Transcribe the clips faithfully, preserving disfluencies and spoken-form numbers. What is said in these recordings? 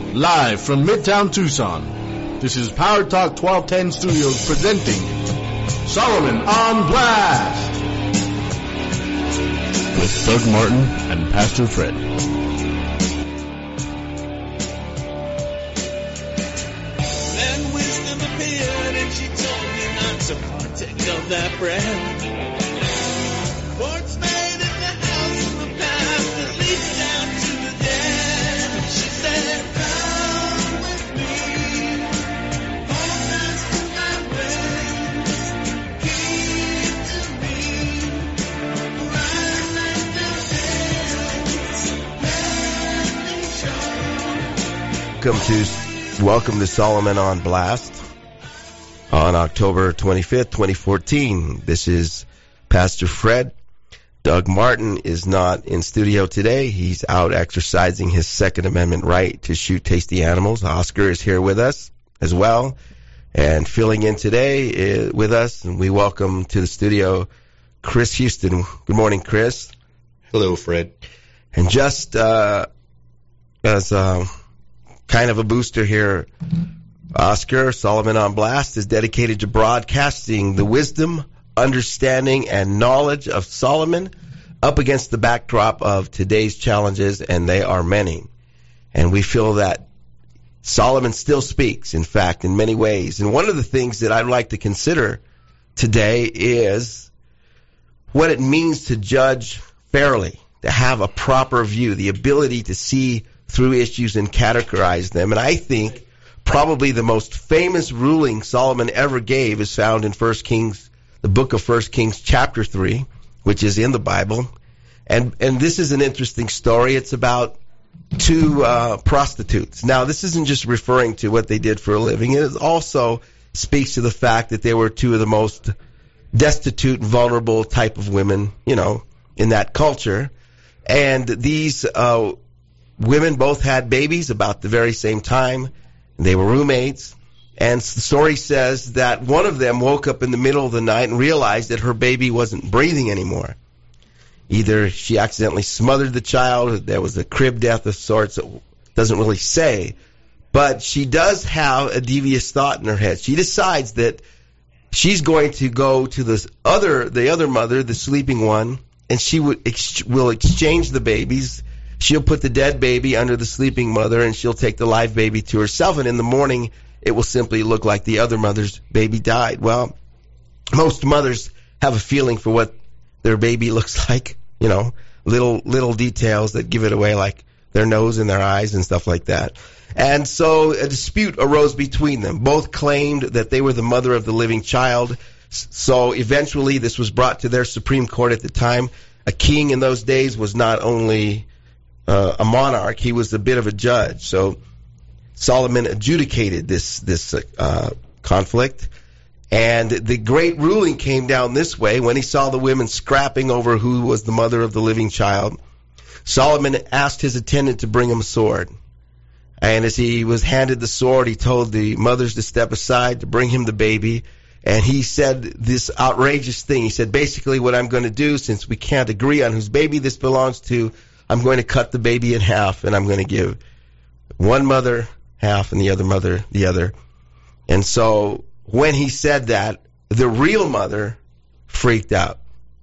Live from Midtown Tucson, this is Power Talk twelve ten Studios presenting Solomon on Blast with Doug Martin and Pastor Fred. Then wisdom appeared and she told me not to partake of that bread. For it's made in the house of the past that leads down to the dead. She said, come with me, hold fast to my ways, keep to me, right like the hills, let me show. Welcome to, welcome to Solomon on Blast on October twenty-fifth, twenty fourteen. This is Pastor Fred. Doug Martin is not in studio today. He's out exercising his Second Amendment right to shoot tasty animals. Oscar is here with us as well. And filling in today is with us, and we welcome to the studio Chris Houston. Good morning, Chris. Hello, Fred. And just uh, as uh, kind of a booster here, Oscar, Solomon on Blast is dedicated to broadcasting the wisdom, understanding, and knowledge of Solomon up against the backdrop of today's challenges, and they are many. And we feel that Solomon still speaks, in fact, in many ways. And one of the things that I'd like to consider today is what it means to judge fairly, to have a proper view, the ability to see through issues and categorize them. And I think probably the most famous ruling Solomon ever gave is found in First Kings, the book of First Kings, chapter three, which is in the Bible. And and this is an interesting story. It's about two uh, prostitutes. Now, this isn't just referring to what they did for a living. It also speaks to the fact that they were two of the most destitute and vulnerable type of women, you know, in that culture. And these uh, women both had babies about the very same time. They were roommates. And the story says that one of them woke up in the middle of the night and realized that her baby wasn't breathing anymore. Either she accidentally smothered the child, or there was a crib death of sorts. It doesn't really say. But she does have a devious thought in her head. She decides that she's going to go to this other, the other mother, the sleeping one, and she would ex- will exchange the babies. She'll put the dead baby under the sleeping mother, and she'll take the live baby to herself. And in the morning, it will simply look like the other mother's baby died. Well, most mothers have a feeling for what their baby looks like, you know, little little details that give it away, like their nose and their eyes and stuff like that. And so a dispute arose between them. Both claimed that they were the mother of the living child. So eventually this was brought to their Supreme Court at the time. A king in those days was not only uh, a monarch, he was a bit of a judge. So Solomon adjudicated this this uh, conflict, and the great ruling came down this way. When he saw the women scrapping over who was the mother of the living child, Solomon asked his attendant to bring him a sword. And as he was handed the sword, he told the mothers to step aside to bring him the baby. And he said this outrageous thing. He said, basically, what I'm going to do, since we can't agree on whose baby this belongs to, I'm going to cut the baby in half, and I'm going to give one mother half and the other mother the other. And so when he said that, the real mother freaked out.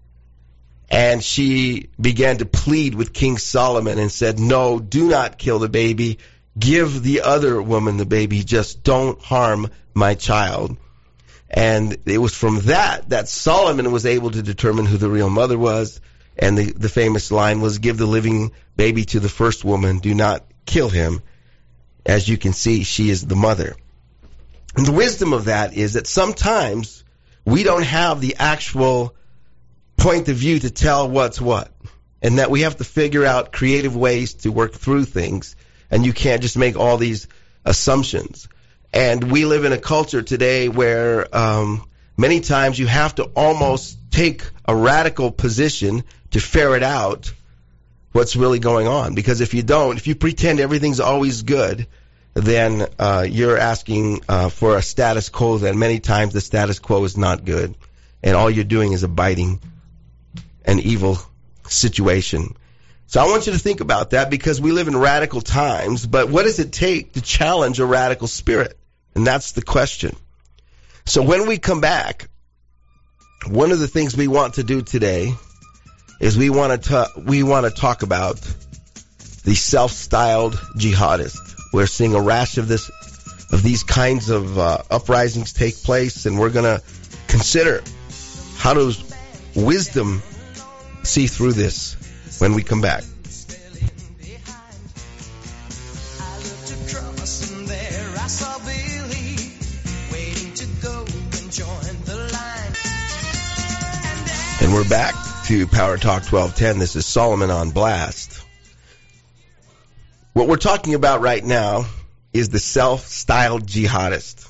And she began to plead with King Solomon and said, no, do not kill the baby. Give the other woman the baby. Just don't harm my child. And it was from that that Solomon was able to determine who the real mother was. And the, the famous line was, give the living baby to the first woman. Do not kill him. As you can see, she is the mother. And the wisdom of that is that sometimes we don't have the actual point of view to tell what's what, and that we have to figure out creative ways to work through things, and you can't just make all these assumptions. And we live in a culture today where um, many times you have to almost take a radical position to ferret out what's really going on. Because if you don't, if you pretend everything's always good, then uh, you're asking uh, for a status quo that many times the status quo is not good. And all you're doing is abiding an evil situation. So I want you to think about that, because we live in radical times, but what does it take to challenge a radical spirit? And that's the question. So when we come back, one of the things we want to do today is we want to ta- we want to talk about the self-styled jihadist. We're seeing a rash of this of these kinds of uh, uprisings take place, and we're going to consider how does wisdom see through this when we come back. And we're back to Power Talk twelve ten. This is Solomon on Blast. What we're talking about right now is the self-styled jihadist.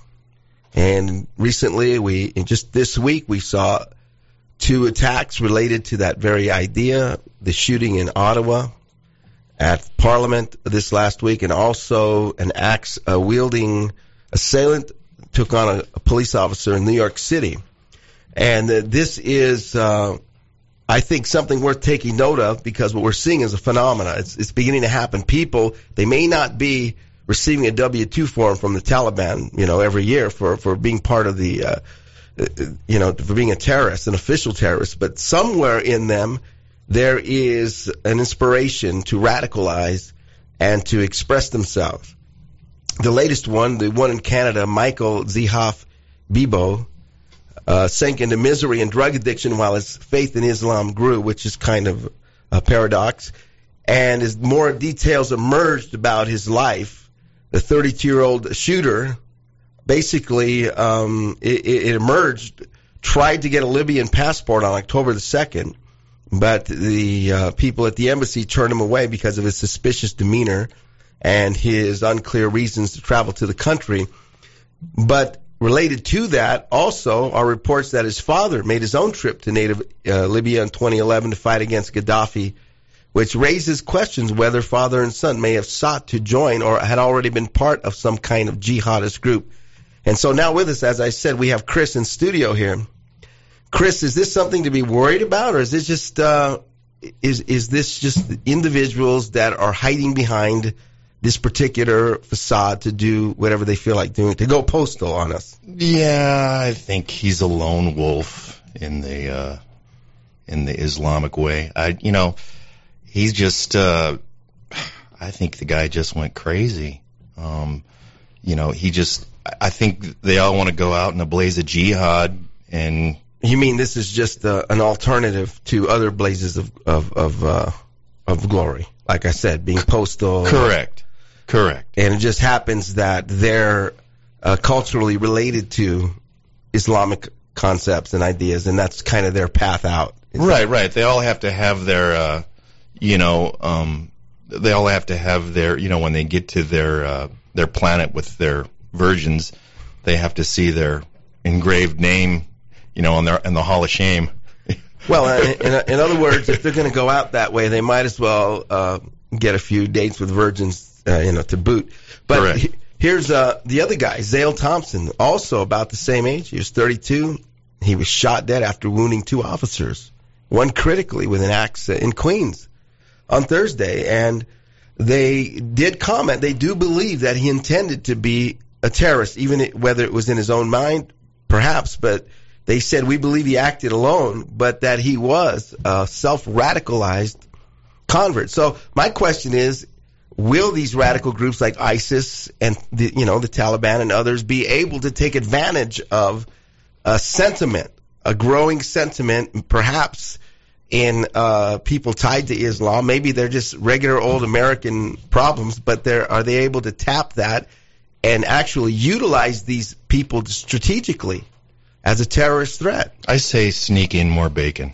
And recently, we just this week, we saw two attacks related to that very idea, the shooting in Ottawa at Parliament this last week, and also an axe-wielding assailant took on a, a police officer in New York City. And uh, this is, uh, I think, something worth taking note of, because what we're seeing is a phenomena. It's, it's beginning to happen. People, they may not be receiving a W two form from the Taliban, you know, every year for, for being part of the, uh, you know, for being a terrorist, an official terrorist, but somewhere in them there is an inspiration to radicalize and to express themselves. The latest one, the one in Canada, Michael Zihaf Bibo, uh, sank into misery and drug addiction while his faith in Islam grew, which is kind of a paradox. And as more details emerged about his life, the thirty-two-year-old shooter basically, um, it, it emerged, tried to get a Libyan passport on October the second, but the uh, people at the embassy turned him away because of his suspicious demeanor and his unclear reasons to travel to the country. But related to that also are reports that his father made his own trip to native uh, Libya in twenty eleven to fight against Gaddafi, which raises questions whether father and son may have sought to join or had already been part of some kind of jihadist group. And so now with us, as I said, we have Chris in studio here. Chris, is this something to be worried about, or is this just uh, is is this just individuals that are hiding behind this particular facade to do whatever they feel like doing, to go postal on us? Yeah, I think he's a lone wolf in the uh, in the Islamic way. I, you know, he's just. Uh, I think the guy just went crazy. Um, you know, he just. I think they all want to go out in a blaze of jihad. And you mean this is just uh, an alternative to other blazes of of of, uh, of glory? Like I said, being postal. Correct. Correct. And it just happens that they're uh, culturally related to Islamic concepts and ideas, and that's kind of their path out. Right, that- right. They all have to have their, uh, you know, um, they all have to have their, you know, when they get to their uh, their planet with their virgins, they have to see their engraved name, you know, on their in the Hall of Shame. Well, in, in, in other words, if they're going to go out that way, they might as well uh, get a few dates with virgins, uh, you know, to boot. But he, here's uh, the other guy, Zale Thompson, also about the same age. He was thirty-two. He was shot dead after wounding two officers, one critically with an axe in Queens on Thursday. And they did comment, they do believe that he intended to be a terrorist, even whether it was in his own mind, perhaps, but they said, we believe he acted alone, but that he was a self-radicalized convert. So my question is, will these radical groups like ISIS and the, you know, the Taliban and others be able to take advantage of a sentiment, a growing sentiment, perhaps in uh, people tied to Islam? Maybe they're just regular old American problems, but they're, are they able to tap that and actually utilize these people strategically as a terrorist threat? I say sneak in more bacon.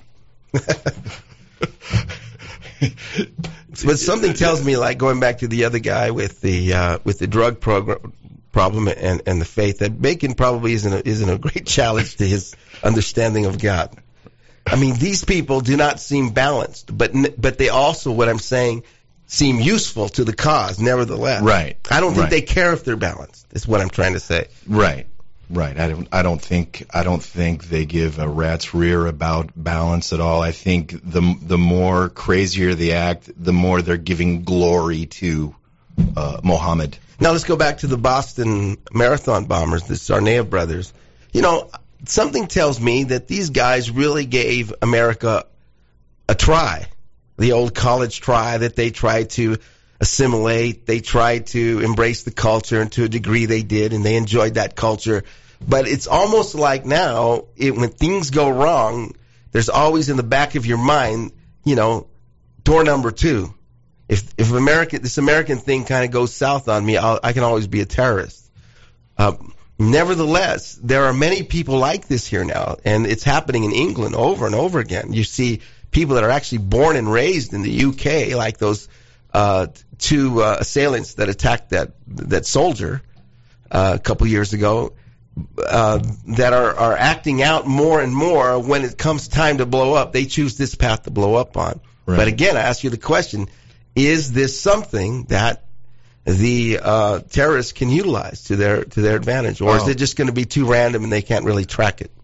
But something tells me, like going back to the other guy with the uh, with the drug program, problem and, and the faith, that bacon probably isn't a, isn't a great challenge to his understanding of God. I mean, these people do not seem balanced, but but they also, what I'm saying, seem useful to the cause, nevertheless. Right. I don't think right. they care if they're balanced, is what I'm trying to say. Right. Right. I don't. I don't think. I don't think they give a rat's rear about balance at all. I think the the more crazier the act, the more they're giving glory to uh, Mohammed. Now let's go back to the Boston Marathon bombers, the Tsarnaev brothers. You know, something tells me that these guys really gave America a try. The old college try that they tried to assimilate. They tried to embrace the culture, and to a degree they did, and they enjoyed that culture. But it's almost like now, it, when things go wrong, there's always in the back of your mind, you know, door number two. If if American this American thing kind of goes south on me, I'll, I can always be a terrorist. Uh, nevertheless, there are many people like this here now, and it's happening in England over and over again. You see people that are actually born and raised in the U K, like those uh, two uh, assailants that attacked that that soldier uh, a couple years ago, uh, that are, are acting out more and more when it comes time to blow up. They choose this path to blow up on. Right. But again, I ask you the question, is this something that the uh, terrorists can utilize to their to their advantage, or oh. is it just going to be too random and they can't really track it?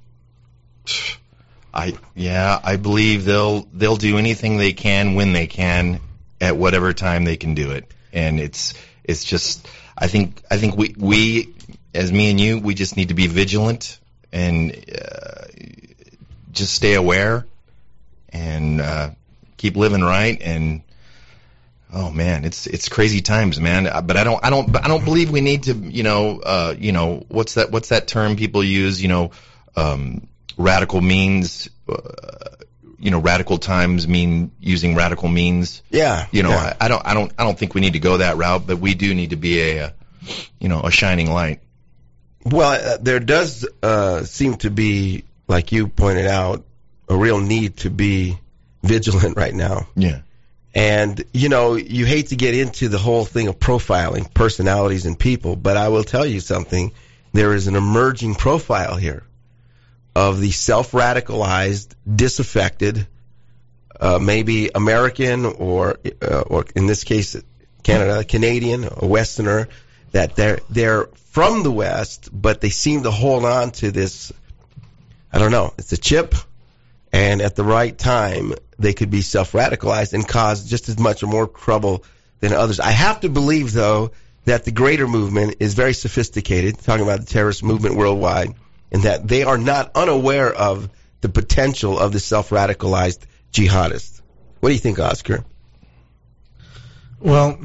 I yeah, I believe they'll they'll do anything they can when they can at whatever time they can do it, and it's it's just I think I think we we as me and you we just need to be vigilant and uh, just stay aware and uh, keep living right. And oh man, it's it's crazy times, man. But I don't I don't I don't believe we need to you know uh, you know what's that what's that term people use you know. Um, Radical means, uh, you know, radical times mean using radical means. Yeah. You know, yeah. I, I don't, I don't, I don't think we need to go that route, but we do need to be a, a you know, a shining light. Well, uh, there does uh, seem to be, like you pointed out, a real need to be vigilant right now. Yeah. And you know, you hate to get into the whole thing of profiling personalities and people, but I will tell you something. There is an emerging profile here of the self-radicalized, disaffected, uh, maybe American or, uh, or in this case, Canada, Canadian, a Westerner, that they're they're from the West, but they seem to hold on to this. I don't know. It's a chip, and at the right time, they could be self-radicalized and cause just as much or more trouble than others. I have to believe, though, that the greater movement is very sophisticated. Talking about the terrorist movement worldwide. And that they are not unaware of the potential of the self-radicalized jihadists. What do you think, Oscar? Well,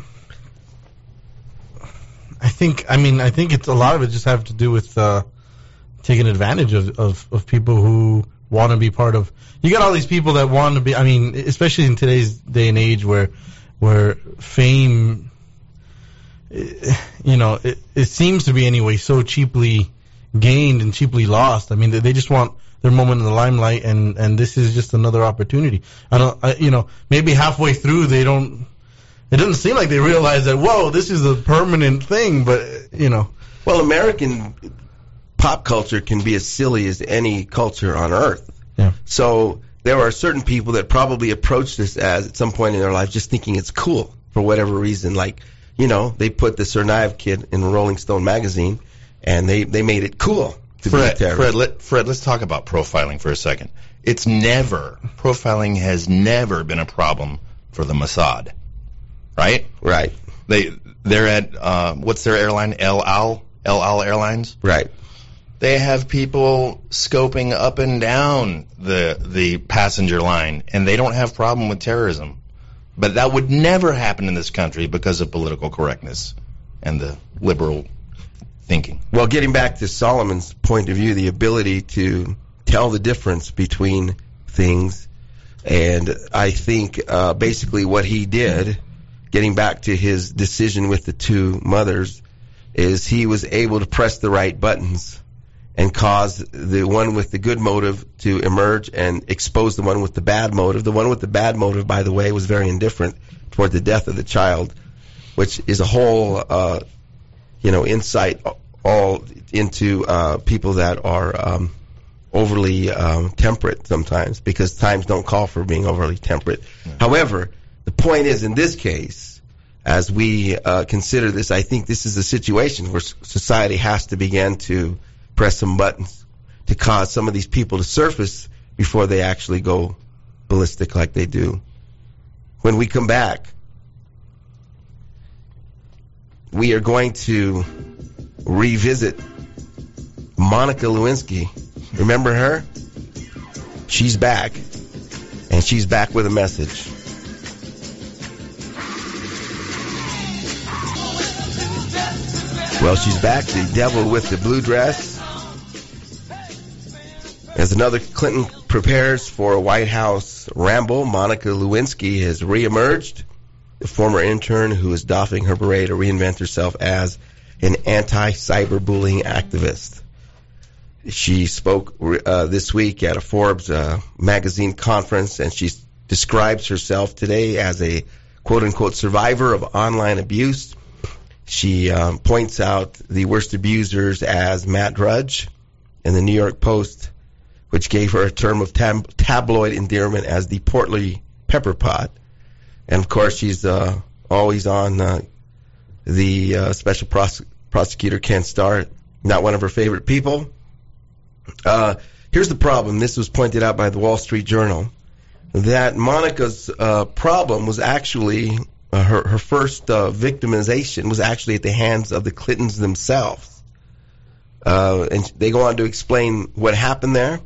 I think, I mean, I think it's a lot of it just have to do with uh, taking advantage of, of, of people who want to be part of. You got all these people that want to be. I mean, especially in today's day and age, where where fame, you know, it, it seems to be anyway so cheaply gained and cheaply lost. I mean, they, they just want their moment in the limelight, and, and this is just another opportunity. I don't, I, you know, maybe halfway through they don't. It doesn't seem like they realize that. Whoa, this is a permanent thing. But you know, well, American pop culture can be as silly as any culture on earth. Yeah. So there are certain people that probably approach this as at some point in their life just thinking it's cool for whatever reason. Like, you know, they put the Tsarnaev kid in Rolling Stone magazine. And they, they made it cool to Fred, be a terrorist. Fred, let, Fred, let's talk about profiling for a second. It's never, profiling has never been a problem for the Mossad, right? Right. They, they're at, uh, what's their airline? El Al? El Al Airlines? Right. They have people scoping up and down the, the passenger line, and they don't have problem with terrorism. But that would never happen in this country because of political correctness and the liberal thinking. Well, getting back to Solomon's point of view, the ability to tell the difference between things, and I think uh, basically what he did, getting back to his decision with the two mothers, is he was able to press the right buttons and cause the one with the good motive to emerge and expose the one with the bad motive. The one with the bad motive, by the way, was very indifferent toward the death of the child, which is a whole uh, you know, insight all into uh, people that are um, overly um, temperate sometimes, because times don't call for being overly temperate. Mm-hmm. However, the point is, in this case, as we uh, consider this, I think this is a situation where society has to begin to press some buttons to cause some of these people to surface before they actually go ballistic like they do. When we come back, we are going to revisit Monica Lewinsky. Remember her? She's back, and she's back with a message. Well, she's back, the devil with the blue dress. As another Clinton prepares for a White House ramble, Monica Lewinsky has reemerged, the former intern who is doffing her beret to reinvent herself as an anti-cyberbullying activist. She spoke uh, this week at a Forbes uh, magazine conference, and she describes herself today as a quote-unquote survivor of online abuse. She um, points out the worst abusers as Matt Drudge and the New York Post, which gave her a term of tab- tabloid endearment as the portly pepper pot. And, of course, she's uh, always on uh, the uh, special pros- prosecutor Ken Starr, not one of her favorite people. Uh, here's the problem. This was pointed out by the Wall Street Journal, that Monica's uh, problem was actually, uh, her, her first uh, victimization was actually at the hands of the Clintons themselves. Uh, and they go on to explain what happened there,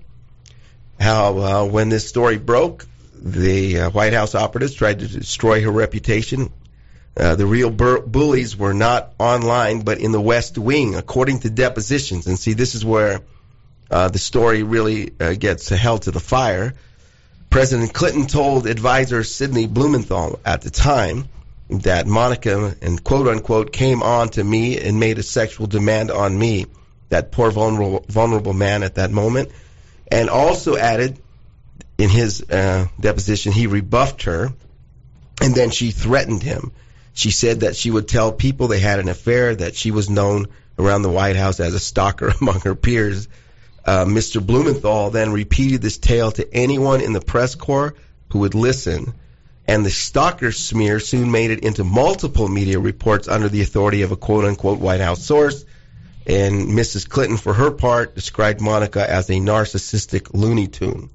how uh, when this story broke, the uh, White House operatives tried to destroy her reputation. Uh, the real bur- bullies were not online, but in the West Wing, according to depositions. And see, this is where uh, the story really uh, gets held to the fire. President Clinton told advisor Sidney Blumenthal at the time that Monica, and quote-unquote, came on to me and made a sexual demand on me, that poor vulnerable, vulnerable man at that moment, and also added in his uh, deposition he rebuffed her, and then she threatened him. She said that she would tell people they had an affair, that she was known around the White House as a stalker among her peers. Uh, Mister Blumenthal then repeated this tale to anyone in the press corps who would listen, and the stalker smear soon made it into multiple media reports under the authority of a quote-unquote White House source. And Missus Clinton, for her part, described Monica as a narcissistic Looney Tune.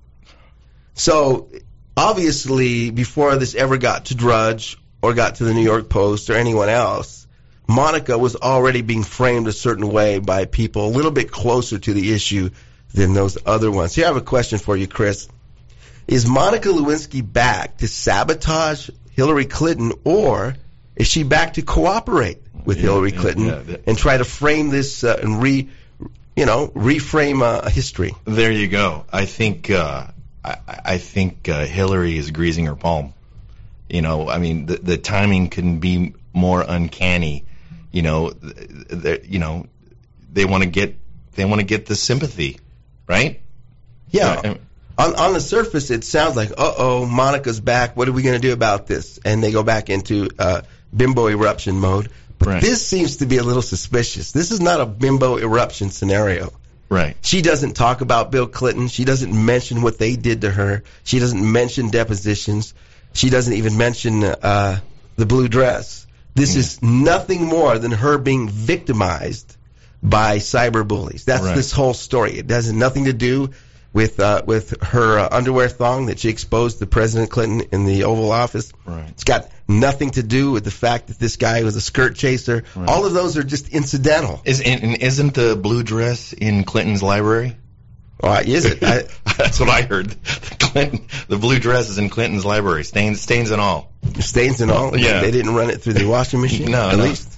So, obviously, before this ever got to Drudge or got to the New York Post or anyone else, Monica was already being framed a certain way by people a little bit closer to the issue than those other ones. Here I have a question for you, Chris. Is Monica Lewinsky back to sabotage Hillary Clinton, or is she back to cooperate with yeah, Hillary Clinton yeah, yeah. and try to frame this uh, and re, you know, reframe uh, history? There you go. I think uh, I, I think uh, Hillary is greasing her palm. You know, I mean, the, the timing couldn't be more uncanny. You know, you know, they want to get they want to get the sympathy, right? Yeah. Uh, on on the surface, it sounds like, uh oh, Monica's back. What are we going to do about this? And they go back into uh, bimbo eruption mode. But right. This seems to be a little suspicious. This is not a bimbo eruption scenario. Right. She doesn't talk about Bill Clinton. She doesn't mention what they did to her. She doesn't mention depositions. She doesn't even mention uh, the blue dress. This yeah. is nothing more than her being victimized by cyber bullies. That's right. this whole story. It has nothing to do with uh, with her uh, underwear thong that she exposed to President Clinton in the Oval Office. Right. It's got nothing to do with the fact that this guy was a skirt chaser. Right. All of those are just incidental. Is and isn't the blue dress in Clinton's library? Why is it? I, That's what I heard. The, Clinton, the blue dress is in Clinton's library, stains, stains and all. Stains and all? Yeah. They didn't run it through the washing machine? No, At no. least?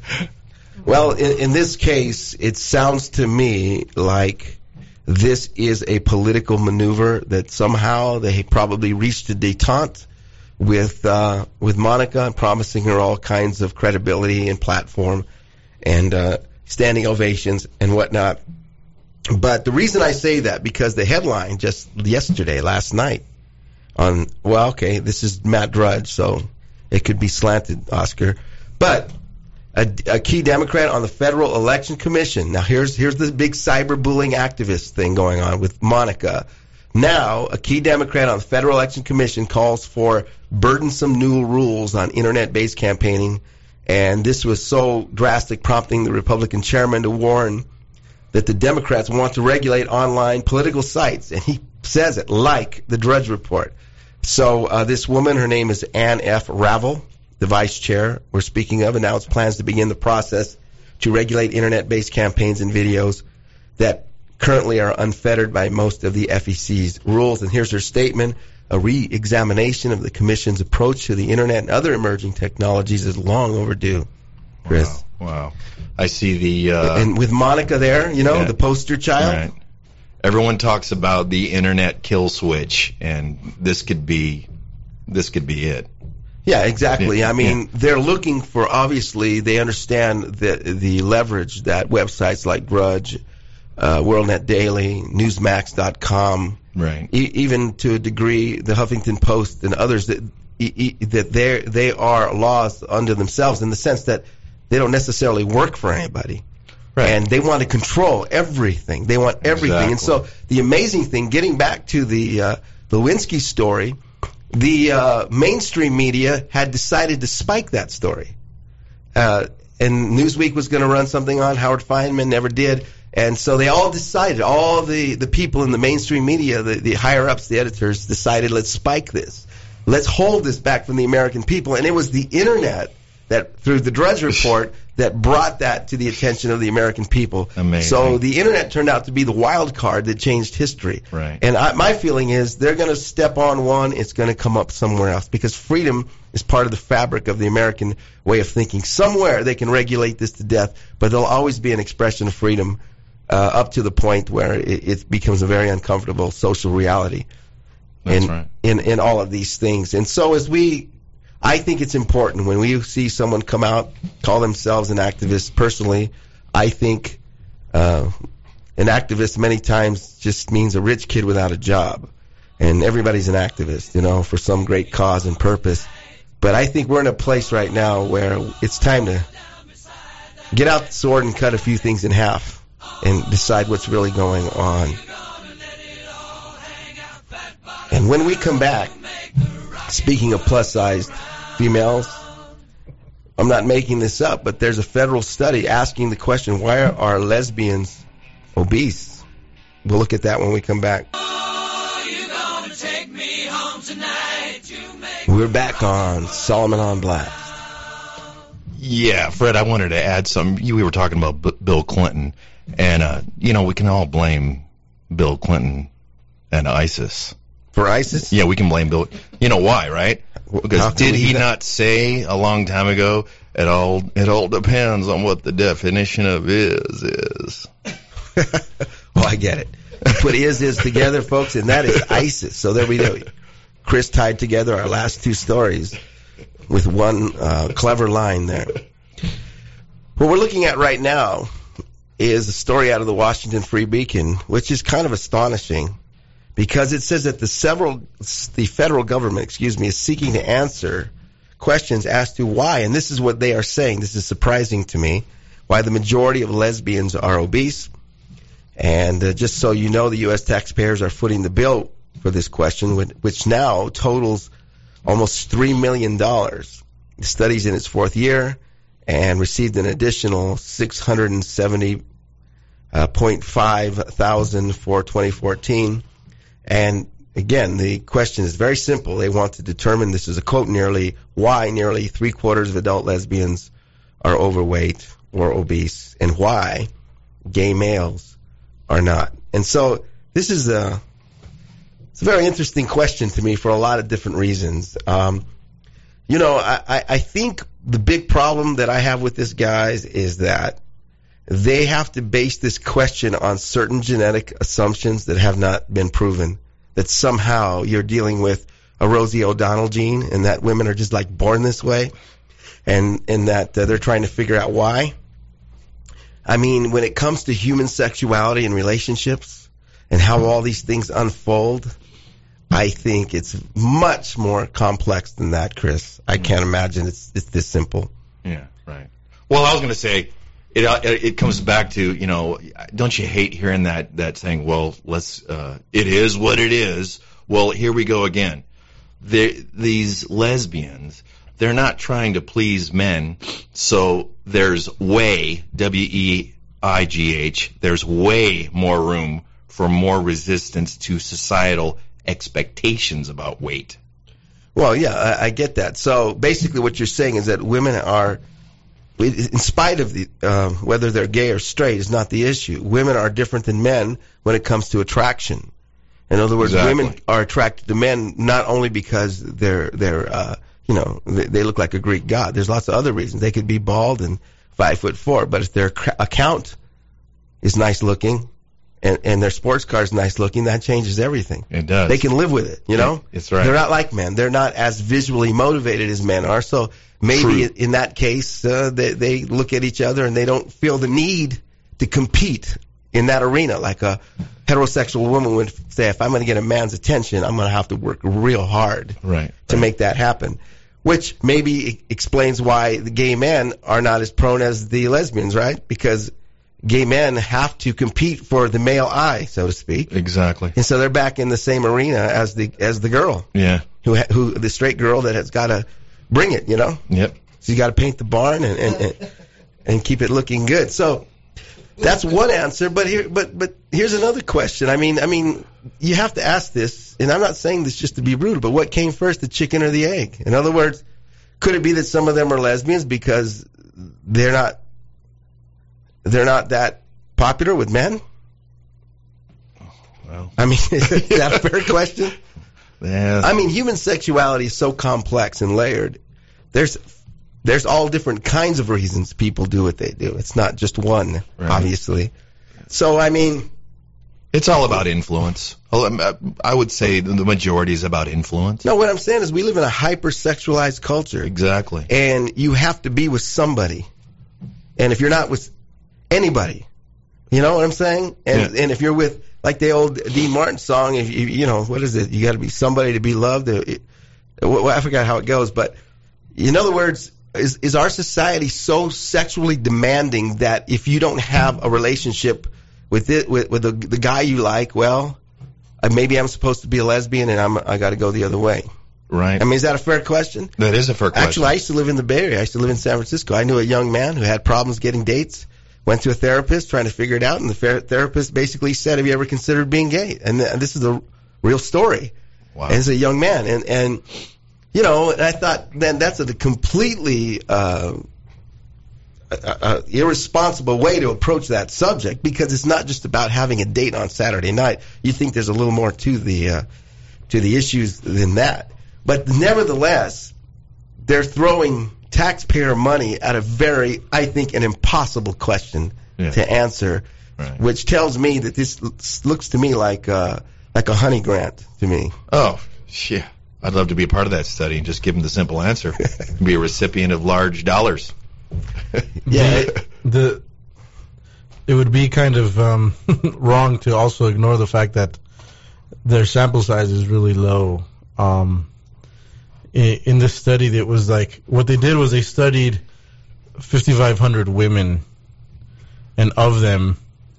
Well, in, in this case, it sounds to me like this is a political maneuver that somehow they probably reached a detente with uh, with Monica and promising her all kinds of credibility and platform and uh, standing ovations and whatnot. But the reason I say that, because the headline just yesterday, last night, on, well, okay, this is Matt Drudge, so it could be slanted, Oscar. But a, a key Democrat on the Federal Election Commission. Now, here's here's the big cyberbullying activist thing going on with Monica. Now, a key Democrat on the Federal Election Commission calls for burdensome new rules on internet-based campaigning, and this was so drastic, prompting the Republican chairman to warn that the Democrats want to regulate online political sites, and he says it like the Drudge Report. So uh, this woman, her name is Ann F. Ravel, the vice chair we're speaking of, announced plans to begin the process to regulate internet-based campaigns and videos that currently are unfettered by most of the F E C's rules. And here's her statement. A re-examination of the Commission's approach to the internet and other emerging technologies is long overdue. Chris. Wow. Wow. I see the... Uh, and with Monica there, you know, yeah, the poster child. Right. Everyone talks about the internet kill switch, and this could be, this could be it. Yeah, exactly. Yeah, I mean, yeah. they're looking for, obviously, they understand the the leverage that websites like Grudge, uh, WorldNet Daily, Newsmax dot com, right, e- even to a degree, the Huffington Post and others, that e- e- that they they are laws unto themselves in the sense that they don't necessarily work for anybody. Right. And they want to control everything. They want everything. Exactly. And so the amazing thing, getting back to the uh, Lewinsky story, the uh, mainstream media had decided to spike that story. Uh, and Newsweek was going to run something on, Howard Feynman never did. And so they all decided, all the, the people in the mainstream media, the, the higher-ups, the editors, decided, let's spike this. Let's hold this back from the American people. And it was the Internet that, through the Drudge Report, that brought that to the attention of the American people. Amazing. So the Internet turned out to be the wild card that changed history. Right. And I, my feeling is they're going to step on one, it's going to come up somewhere else, because freedom is part of the fabric of the American way of thinking. Somewhere they can regulate this to death, but there'll always be an expression of freedom uh, up to the point where it, it becomes a very uncomfortable social reality. That's in, right. in, in all of these things. And so as we... I think it's important when we see someone come out, call themselves an activist. Personally, I think uh, an activist many times just means a rich kid without a job. And everybody's an activist, you know, for some great cause and purpose. But I think we're in a place right now where it's time to get out the sword and cut a few things in half and decide what's really going on. And when we come back, speaking of plus-sized females, I'm not making this up, but there's a federal study asking the question, why are lesbians obese? We'll look at that when we come back. We're back on Solomon on Blast. Yeah, Fred, I wanted to add some. You, we were talking about B- Bill Clinton, and, uh, you know, we can all blame Bill Clinton and ISIS. For ISIS? Yeah, we can blame Bill. You know why, right? How Because can did we he do that? not say a long time ago, it all it all depends on what the definition of is is. Well, I get it. You put is is together, folks, and that is ISIS. So there we go. Chris tied together our last two stories with one uh, clever line there. What we're looking at right now is a story out of the Washington Free Beacon, which is kind of astonishing. Because it says that the several, the federal government, excuse me, is seeking to answer questions as to why, and this is what they are saying, this is surprising to me, why the majority of lesbians are obese. And uh, just so you know, the U S taxpayers are footing the bill for this question, which now totals almost three million dollars. The study's in its fourth year and received an additional six hundred seventy point five thousand for twenty fourteen. And again, the question is very simple. They want to determine, this is a quote, nearly why nearly three quarters of adult lesbians are overweight or obese, and why gay males are not. And so this is a, it's a very interesting question to me for a lot of different reasons. Um, you know, I, I, I think the big problem that I have with this, guys, is that they have to base this question on certain genetic assumptions that have not been proven, that somehow you're dealing with a Rosie O'Donnell gene and that women are just like born this way, and, and that uh, they're trying to figure out why. I mean, when it comes to human sexuality and relationships and how all these things unfold, I think it's much more complex than that, Chris. I can't imagine it's, it's this simple. Yeah, right. Well, I was going to say, It it comes back to, you know, don't you hate hearing that, that saying, well, let's, uh, it is what it is. Well, here we go again. They, these lesbians, they're not trying to please men, so there's way, W E I G H, there's way more room for more resistance to societal expectations about weight. Well, yeah, I, I get that. So basically what you're saying is that women are, in spite of the um, whether they're gay or straight is not the issue. Women are different than men when it comes to attraction. In other words, Exactly. women are attracted to men not only because they're they're uh, you know they, they look like a Greek god. There's lots of other reasons. They could be bald and five foot four, but if their cra- account is nice looking and, and their sports car is nice looking, that changes everything. It does. They can live with it, you know? It's right. They're not like men. They're not as visually motivated as men are. So maybe True. in that case, uh, they, they look at each other and they don't feel the need to compete in that arena. Like a heterosexual woman would say, if I'm going to get a man's attention, I'm going to have to work real hard Right. to make that happen. Which maybe e- explains why the gay men are not as prone as the lesbians, right? Because gay men have to compete for the male eye, so to speak. Exactly. And so they're back in the same arena as the as the girl, Yeah. who ha- who the straight girl that has got to bring it, you know. Yep. So you got to paint the barn and, and and and keep it looking good. So that's one answer. But here, but but here's another question. I mean, I mean, you have to ask this, and I'm not saying this just to be rude, but what came first, the chicken or the egg? In other words, could it be that some of them are lesbians because they're not they're not that popular with men? Well, I mean, is that a fair question? yeah. I mean, human sexuality is so complex and layered. There's there's all different kinds of reasons people do what they do. It's not just one, Right. obviously. So, I mean, It's all about influence. I would say the majority is about influence. no, what I'm saying is we live in a hyper-sexualized culture. Exactly. And you have to be with somebody. And if you're not with anybody, you know what I'm saying? And Yeah. and if you're with, like the old Dean Martin song, if you, you know, what is it? You got to be somebody to be loved. It, well, I forgot how it goes, but in other words, is is our society so sexually demanding that if you don't have a relationship with it with with the, the guy you like, well, uh, maybe I'm supposed to be a lesbian and I'm I got to go the other way. Right. I mean, is that a fair question? That is a fair question. Actually, I used to live in the Bay Area. I used to live in San Francisco. I knew a young man who had problems getting dates, went to a therapist trying to figure it out, and the fer- therapist basically said, have you ever considered being gay? And, th- and this is a real story. Wow. And he's a young man. And, and you know, and I thought, then that's a completely uh, a, a irresponsible way to approach that subject, because it's not just about having a date on Saturday night. You think there's a little more to the uh, to the issues than that. But nevertheless, they're throwing taxpayer money at a very, I think, an impossible question Yeah. to answer, Right. which tells me that this l- looks to me like uh, like a honey grant to me. Oh, yeah. I'd love to be a part of that study and just give them the simple answer. Be a recipient of large dollars. Yeah, the, the it would be kind of um, wrong to also ignore the fact that their sample size is really low. Um, in, in this study, that was like what they did was they studied fifty-five hundred women, and of them,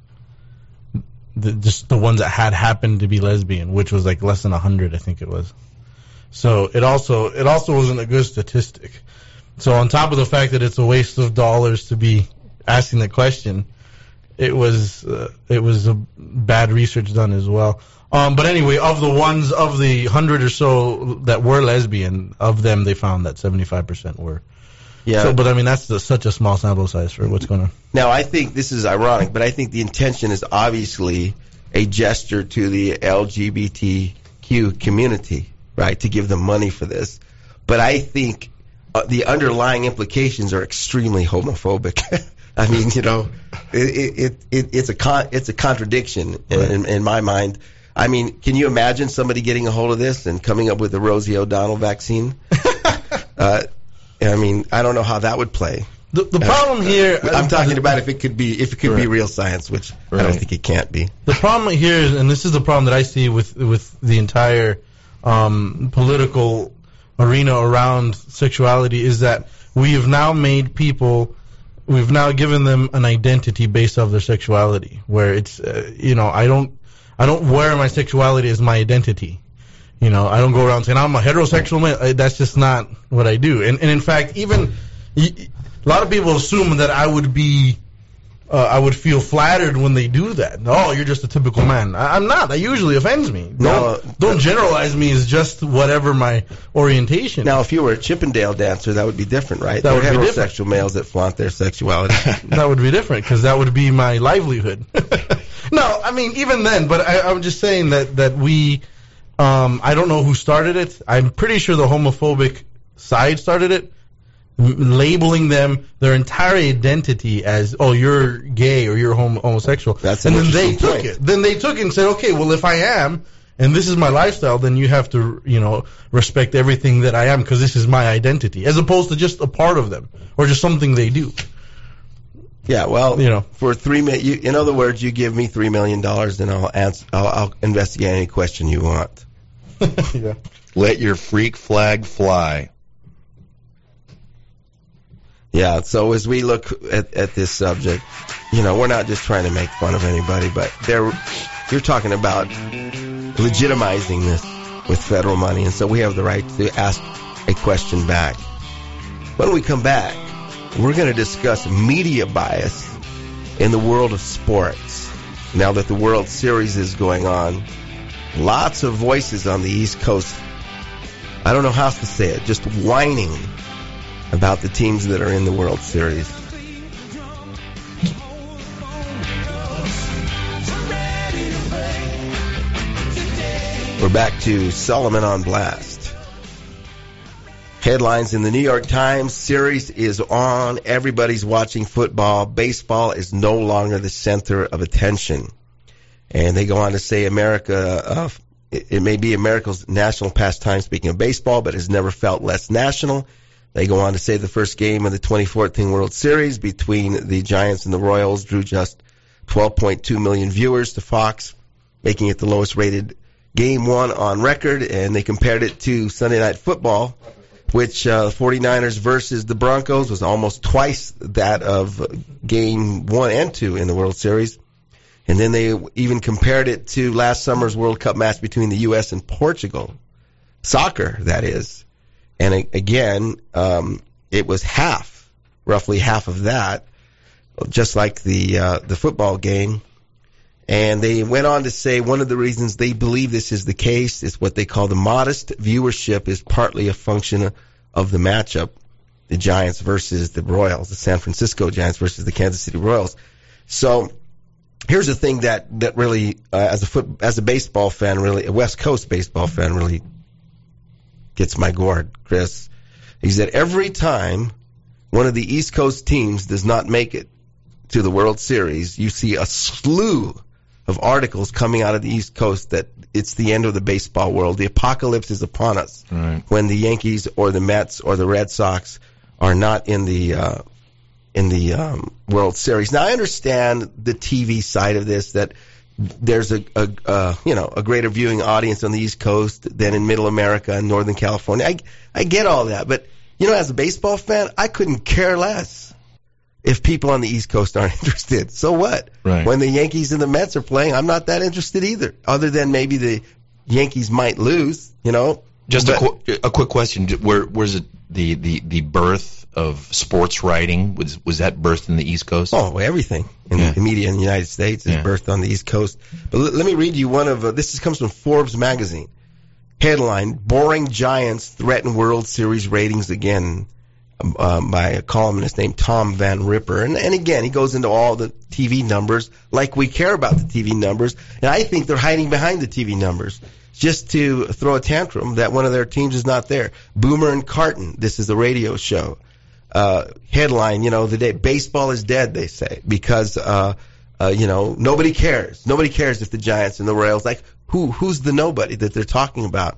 the, just the ones that had happened to be lesbian, which was like less than one hundred, I think it was. So it also it also wasn't a good statistic. So on top of the fact that it's a waste of dollars to be asking the question, it was uh, it was a bad research done as well. Um, but anyway, of the ones of the hundred or so that were lesbian, of them they found that seventy-five percent were. yeah. So, but I mean that's the, such a small sample size for what's going on. Now, I think this is ironic, but I think the intention is obviously a gesture to the L G B T Q community, right, to give them money for this. But I think uh, the underlying implications are extremely homophobic. I mean, you know, it, it, it it's a con- it's a contradiction in, in, in my mind. I mean, can you imagine somebody getting a hold of this and coming up with a Rosie O'Donnell vaccine? uh, I mean, I don't know how that would play. The, the problem here, I'm talking about if it could be if it could be Right. real science, which I don't Right. think it can't be. The problem here, is, and this is the problem that I see with with the entire um, political arena around sexuality, is that we have now made people, we've now given them an identity based off their sexuality, where it's, uh, you know, I don't, I don't wear my sexuality as my identity. You know, I don't go around saying I'm a heterosexual man. I, that's just not what I do. And, and in fact, even y- a lot of people assume that I would be uh, I would feel flattered when they do that. Oh, you're just a typical man. I, I'm not. That usually offends me. Don't, No, don't generalize me as just whatever my orientation. Now, if you were a Chippendale dancer, that would be different, right? That They're would be heterosexual different. males that flaunt their sexuality. That would be different because that would be my livelihood. No, I mean even then. But I, I'm just saying that that we. Um, I don't know who started it. I'm pretty sure the homophobic side started it. Labeling them their entire identity as, oh, you're gay or you're homo- homosexual. That's and an then they interesting took point. it. Then they took it and said, okay, well, if I am, and this is my lifestyle, then you have to, you know, respect everything that I am because this is my identity, as opposed to just a part of them or just something they do. Yeah, well, You know. for three mi- you, in other words, you give me three million dollars, and I'll answer, I'll, I'll investigate any question you want. Yeah. Let your freak flag fly. Yeah, so as we look at, at this subject, you know, we're not just trying to make fun of anybody, but there, you're talking about legitimizing this with federal money, and so we have the right to ask a question back. When we come back, we're going to discuss media bias in the world of sports. Now that the World Series is going on, lots of voices on the East Coast, I don't know how to say it, just whining about the teams that are in the World Series. We're back to Solomon on Blast. Headlines in the New York Times: series is on. Everybody's watching football. Baseball is no longer the center of attention. And they go on to say America, uh, it, it may be America's national pastime, speaking of baseball, but has never felt less national. They go on to say the first game of the twenty fourteen World Series between the Giants and the Royals drew just twelve point two million viewers to Fox, making it the lowest rated game one on record. And they compared it to Sunday Night Football, which uh, forty-niners versus the Broncos was almost twice that of game one and two in the World Series. And then they even compared it to last summer's World Cup match between the U S and Portugal. Soccer, that is. And again, um, it was half, roughly half of that, just like the uh, the football game. And they went on to say one of the reasons they believe this is the case is what they call the modest viewership is partly a function of the matchup, the Giants versus the Royals, the San Francisco Giants versus the Kansas City Royals. So here's the thing that that really, uh, as a foot, as a baseball fan, really a West Coast baseball fan, really gets my gourd, Chris, is that every time one of the East Coast teams does not make it to the World Series, you see a slew of articles coming out of the East Coast that it's the end of the baseball world. The apocalypse is upon us Right. when the Yankees or the Mets or the Red Sox are not in the uh, in the um, World Series. Now, I understand the T V side of this, that there's a, a uh, you know a greater viewing audience on the East Coast than in Middle America and Northern California. I I get all that, but you know, as a baseball fan, I couldn't care less if people on the East Coast aren't interested. So what? Right. When the Yankees and the Mets are playing, I'm not that interested either. Other than maybe the Yankees might lose, you know. Just But- a, qu- a quick question: Where was it the, the, the birth of sports writing? Was was that birthed in the East Coast? Oh, everything in Yeah. the media in the United States is Yeah. birthed on the East Coast. But l- let me read you one of uh, this. Is, comes from Forbes magazine. Headline: Boring Giants threaten World Series ratings again, um, um, by a columnist named Tom Van Ripper. And, and again, he goes into all the T V numbers, like we care about the T V numbers. And I think they're hiding behind the T V numbers just to throw a tantrum that one of their teams is not there. Boomer and Carton, this is a radio show. Uh, headline, you know, the day baseball is dead, they say, because, uh, uh, you know, nobody cares. Nobody cares if the Giants and the Royals, like, who, who's the nobody that they're talking about?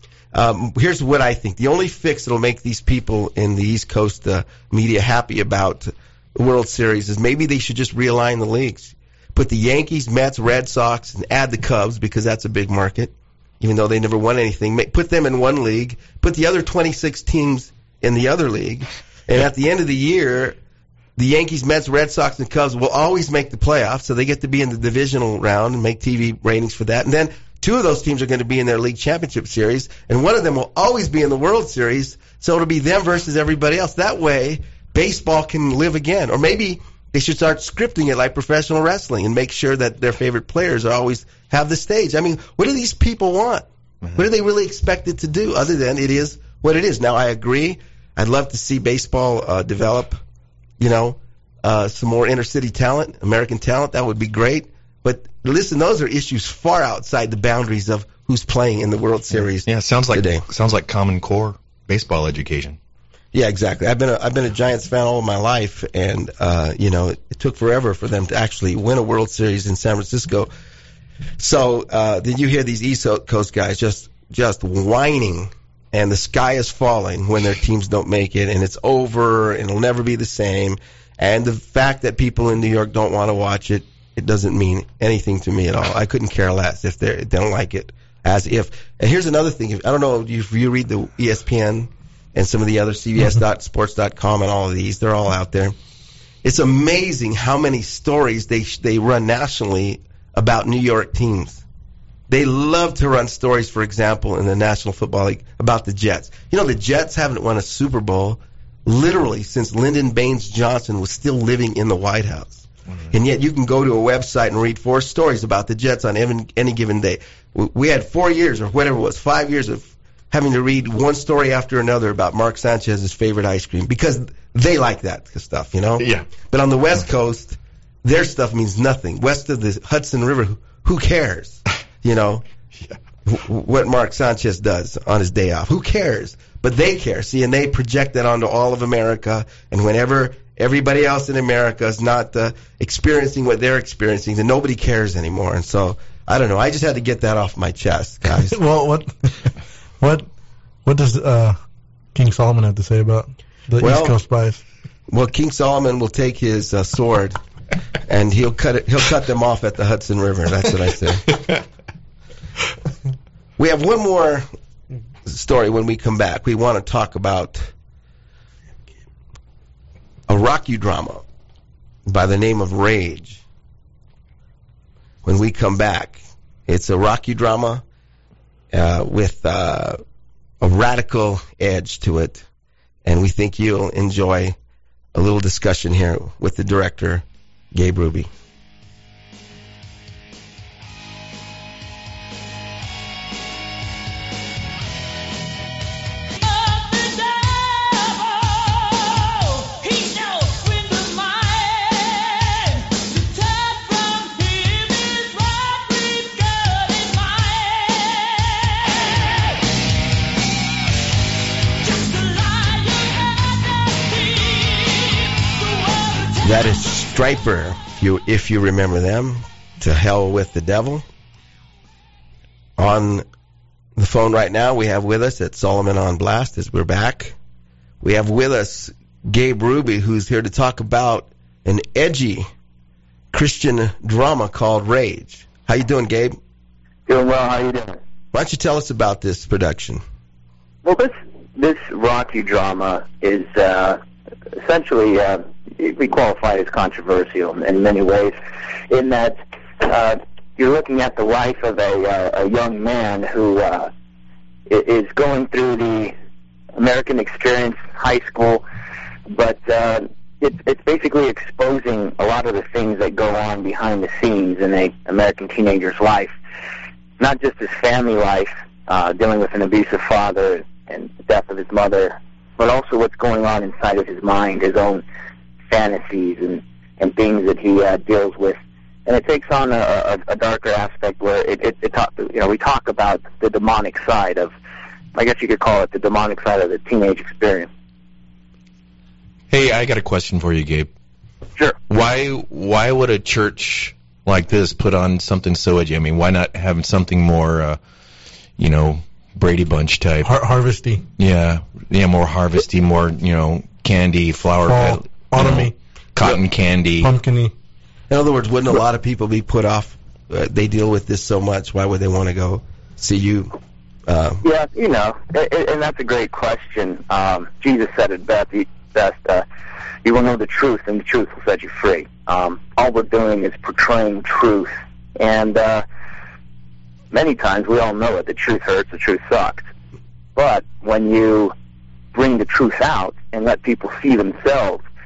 Um, here's what I think. The only fix that'll make these people in the East Coast uh, media happy about the World Series is maybe they should just realign the leagues. Put the Yankees, Mets, Red Sox, and add the Cubs, because that's a big market, even though they never won anything. Put them in one league. Put the other twenty-six teams in the other league. And at the end of the year, the Yankees, Mets, Red Sox, and Cubs will always make the playoffs, so they get to be in the divisional round and make T V ratings for that. And then two of those teams are going to be in their league championship series, and one of them will always be in the World Series, so it'll be them versus everybody else. That way, baseball can live again. Or maybe They should start scripting it like professional wrestling and make sure that their favorite players are always have the stage. I mean, what do these people want? Mm-hmm. What do they really expect it to do other than it is what it is? Now, I agree. I'd love to see baseball uh, develop, you know, uh, some more inner-city talent, American talent. That would be great. But listen, those are issues far outside the boundaries of who's playing in the World Series. Yeah, sounds like today. sounds like Common Core baseball education. Yeah, exactly. I've been a, I've been a Giants fan all of my life, and uh, you know, it, it took forever for them to actually win a World Series in San Francisco. So uh, then you hear these East Coast guys just just whining, and the sky is falling when their teams don't make it, and it's over, and it'll never be the same. And the fact that people in New York don't want to watch it, it doesn't mean anything to me at all. I couldn't care less if they don't like it. As if, and here's another thing. If, I don't know if you read the E S P N and some of the other C B S dot sports dot com and all of these, they're all out there. It's amazing how many stories they they run nationally about New York teams. They love to run stories, for example, in the National Football League about the Jets. You know, the Jets haven't won a Super Bowl literally since Lyndon Baines Johnson was still living in the White House. Mm-hmm. And yet you can go to a website and read four stories about the Jets on any, any given day. We had four years or whatever it was, five years of having to read one story after another about Mark Sanchez's favorite ice cream because they like that stuff, you know? Yeah. But on the West Coast, their stuff means nothing. West of the Hudson River, who cares, you know, yeah. what Mark Sanchez does on his day off? Who cares? But they care, see, and they project that onto all of America, and whenever everybody else in America is not uh, experiencing what they're experiencing, then nobody cares anymore. And so, I don't know, I just had to get that off my chest, guys. Well, what... What what does uh, King Solomon have to say about the well, East Coast Spies? Well, King Solomon will take his uh, sword and he'll cut it. He'll cut them off at the Hudson River. That's what I say. We have one more story when we come back. We want to talk about a Rocky drama by the name of Rage. When we come back, it's a Rocky drama. Uh, with uh, a radical edge to it, and we think you'll enjoy a little discussion here with the director, Gabe Ruby. That is Stryper, if you, if you remember them. To Hell with the Devil. On the phone right now, we have with us at Solomon on Blast, as we're back, we have with us Gabe Ruby, who's here to talk about an edgy Christian drama called Rage. How you doing, Gabe? Doing well. How you doing? Why don't you tell us about this production? Well, this this Rocky drama is uh, essentially... Uh, we qualify it as controversial in many ways, in that uh, you're looking at the life of a, uh, a young man who uh, is going through the American experience, high school, but uh, it's, it's basically exposing a lot of the things that go on behind the scenes in a American teenager's life, not just his family life, uh, dealing with an abusive father and the death of his mother, but also what's going on inside of his mind, his own fantasies and, and things that he uh, deals with, and it takes on a, a, a darker aspect where it, it, it talk, you know, we talk about the demonic side of, I guess you could call it the demonic side of the teenage experience. Hey, I got a question for you, Gabe. Sure. Why why would a church like this put on something so edgy? I mean, why not have something more, uh, you know, Brady Bunch type? Har- harvesty. Yeah, yeah, more harvesty, more, you know, candy, flower, Fall. Autumny, you know, cotton candy, pumpkiny. In other words, wouldn't a lot of people be put off? Uh, they deal with this so much. Why would they want to go see you? Uh, yeah, you know, and, and that's a great question. Um, Jesus said it best. best uh, you will know the truth, and the truth will set you free. Um, all we're doing is portraying truth, and uh, many times we all know it. The truth hurts. The truth sucks. But when you bring the truth out and let people see themselves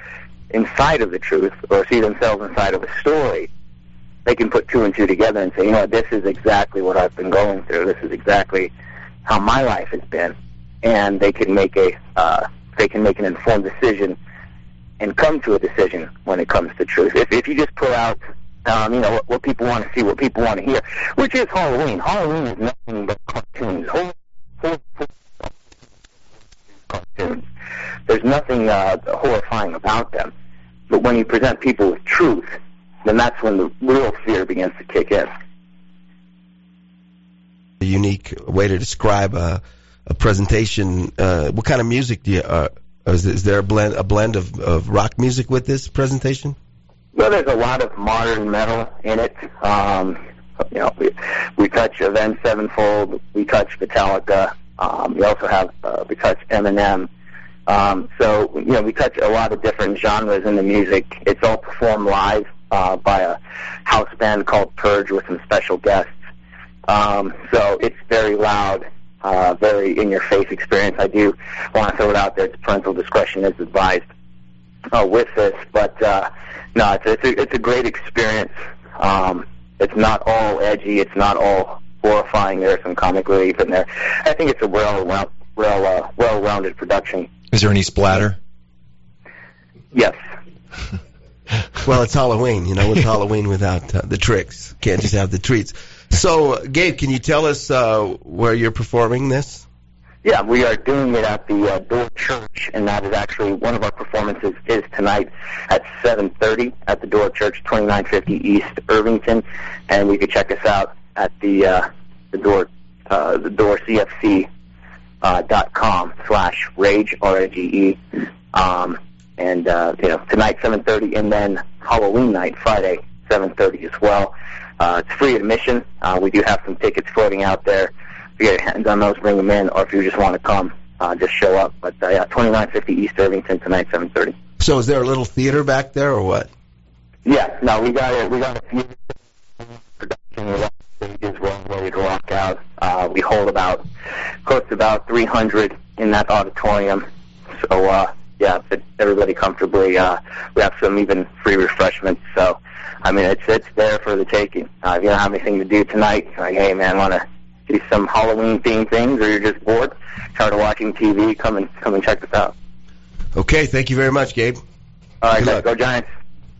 inside of the truth or see themselves inside of a story, they can put two and two together and say, you know what, this is exactly what I've been going through. This is exactly how my life has been, and they can make a uh, they can make an informed decision and come to a decision when it comes to truth. If if you just put out, um, you know, what, what people want to see, what people want to hear, which is Halloween. Halloween is nothing but cartoons. Whole, whole, whole cartoons. There's nothing uh, horrifying about them. But when you present people with truth, then that's when the real fear begins to kick in. A unique way to describe a, a presentation. Uh, what kind of music do you? Uh, is, is there a blend a blend of, of rock music with this presentation? Well, there's a lot of modern metal in it. Um, you know, we, we touch Avenged Sevenfold. We touch Metallica. Um, we also have uh, we touch Eminem. Um, so you know, we touch a lot of different genres in the music. It's all performed live uh, by a house band called Purge with some special guests. Um, so it's very loud, uh, very in-your-face experience. I do want to throw it out there. It's parental discretion is advised uh, with this, but uh, no, it's, it's, a, it's a great experience. Um, it's not all edgy. It's not all horrifying. There's some comic relief in there. I think it's a well, well, well, uh, well-rounded production. Is there any splatter? Yes. Well, it's Halloween. You know, it's Halloween without uh, the tricks. Can't just have the treats. So, uh, Gabe, can you tell us uh, where you're performing this? Yeah, we are doing it at the uh, Door Church, and that is actually one of our performances is tonight at seven thirty at the Door Church, twenty-nine fifty East Irvington, and you can check us out at the uh, the Door uh, the Door C F C uh, dot com slash rage R A G E, um, and uh, you know tonight seven thirty, and then Halloween night Friday seven thirty as well. Uh, it's free admission. Uh, we do have some tickets floating out there. If you get your hands on those, bring them in, or if you just want to come, uh, just show up. But uh, yeah, twenty-nine fifty East Irvington tonight, seven thirty. So, is there a little theater back there, or what? Yeah, no, we got it. We got a few production. We got stages. We're all ready to rock out. Uh, we hold about close to about three hundred in that auditorium. So uh, yeah, fit everybody comfortably. Uh, we have some even free refreshments. So I mean, it's it's there for the taking. Uh, if you don't have anything to do tonight, like, hey man, want to see some Halloween themed things, or you're just bored, tired of watching T V, come and come and check us out. Okay, thank you very much, Gabe. All right, Good guys, luck. go Giants.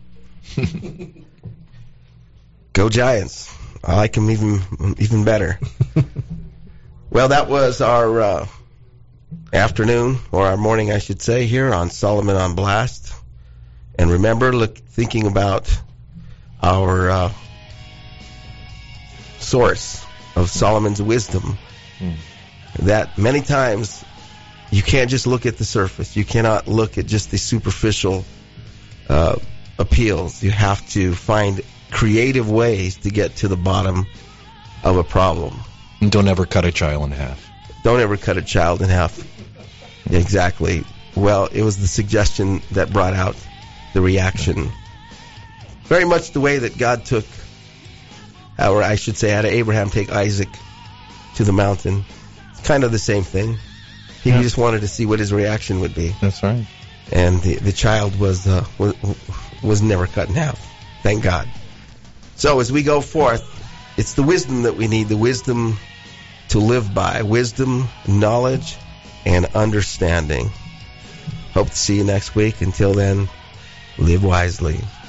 Go Giants. I like them even even better. Well, that was our uh, afternoon, or our morning, I should say, here on Solomon on Blast. And remember, look, thinking about our uh, source of Solomon's wisdom, mm. that many times you can't just look at the surface. You cannot look at just the superficial uh, appeals. You have to find creative ways to get to the bottom of a problem. And don't ever cut a child in half. Don't ever cut a child in half. Exactly. Well, it was the suggestion that brought out the reaction. Very much the way that God took, or I should say, had Abraham take Isaac to the mountain. It's kind of the same thing. He yeah. just wanted to see what his reaction would be. That's right. And the, the child was, uh, was was never cut in half. Thank God. So as we go forth, it's the wisdom that we need, the wisdom to live by, wisdom, knowledge, and understanding. Hope to see you next week. Until then, live wisely.